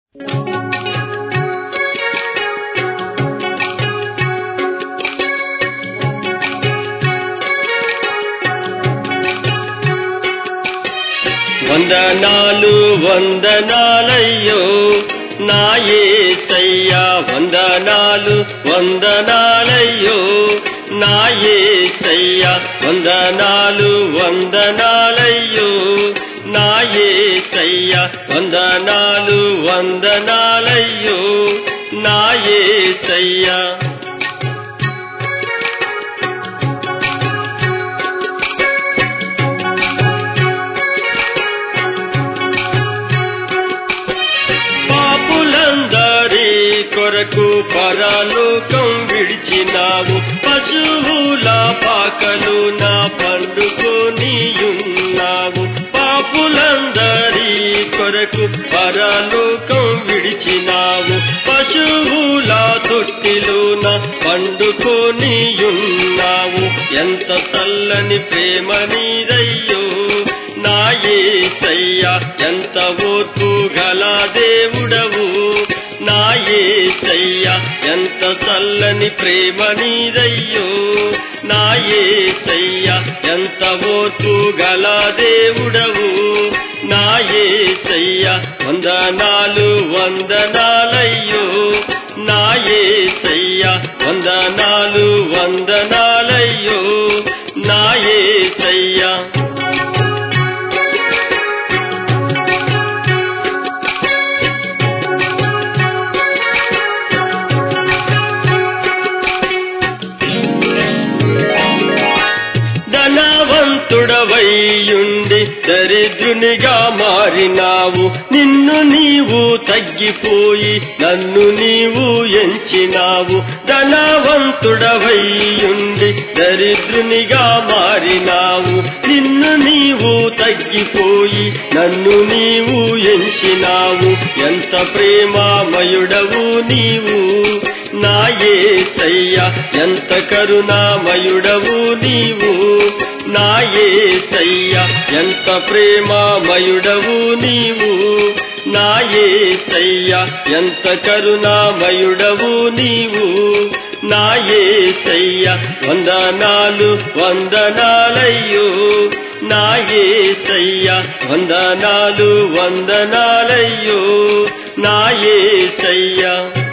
వందనాలు వందనాలయ్యో నా యేసయ్యా, వందనాలు వందనాలయ్యో నా యేసయ్యా, వందనాలు వందనాలయ్యో నా యేసయ్యా, వందనాలు వందనాలయ్యో నా యేసయ్యా. కొరకు పరలోకం విడిచినావు, పశువుల పాకలు నా పండుకొనియున్నావు. పాపులందరి కొరకు పరలోకం విడిచినావు, పశువుల తొట్టిలో నా పండుకొనియున్నావు. ఎంత చల్లని ప్రేమ నీదయ్యో నా యేసయ్యా, ఎంత ఓర్పు గల దేవుడవు నా యేసయ్యా, ఎంత చల్లని ప్రేమ నీదయ్యో నా యేసయ్యా, ఎంత ఓర్పు గల దేవుడవు నా యేసయ్యా. వందనాలు వందనాలయ్యో నా యేసయ్యా, వందనాలు వందనాలయ్యో నా యేసయ్యా. ధనవంతుడవైయుండి దరిద్రునిగా మారినావు, నిన్ను నీవు తగ్గిపోయి నన్ను నీవు ఎంచినావు. ధనవంతుడవైయుండి దరిద్రునిగా మారినావు, నిన్ను నీవు తగ్గిపోయి నన్ను నీవు ఎంచినావు. ఎంత ప్రేమామయుడవు నీవు నా యేసయ్యా, ఎంత కరుణామయుడవు నీవు నా యేసయ్యా, ఎంత ప్రేమామయుడవు నీవు నా యేసయ్యా, ఎంత కరుణామయుడవు నీవు నా యేసయ్యా. వందనాలు వందనాలయ్యో నా యేసయ్యా, వందనాలు వందనాలయ్యో నా యేసయ్యా.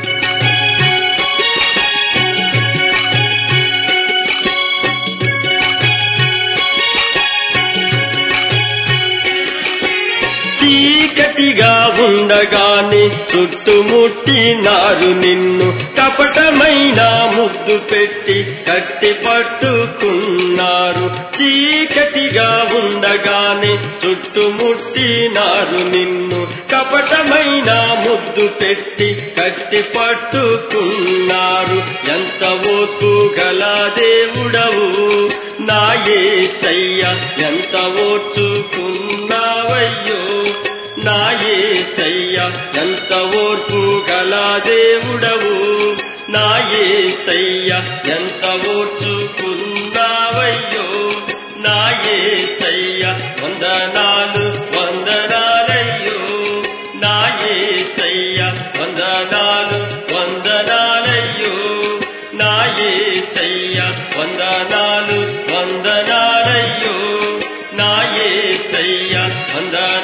చీకటిగా ఉండగానే చుట్టుముట్టినారు నిన్ను, కపటమైన ముద్దు పెట్టి కట్టి పట్టుకున్నారు. చీకటిగా ఉండగానే చుట్టుముట్టినారు నిన్ను, కపటమైన ముద్దు పెట్టి కట్టి పట్టుకున్నారు. ఎంత ఓర్పు గల దేవుడవు నా యేసయ్యా, ఎంత ఓర్చుకున్నావయ్యో నా యేసయ్యా, ఎంత ఓర్పు గల దేవుడవు నా యేసయ్యా, ఎంత ఓర్చుకున్నావయ్యో నా యేసయ్యా. వందనాలు వందనాలయ్యో నా యేసయ్యా, వందనాలు వందనాలయ్యో నా యేసయ్యా, వందనాలు వందనాలయ్యో నా యేసయ్యా, వందనాలు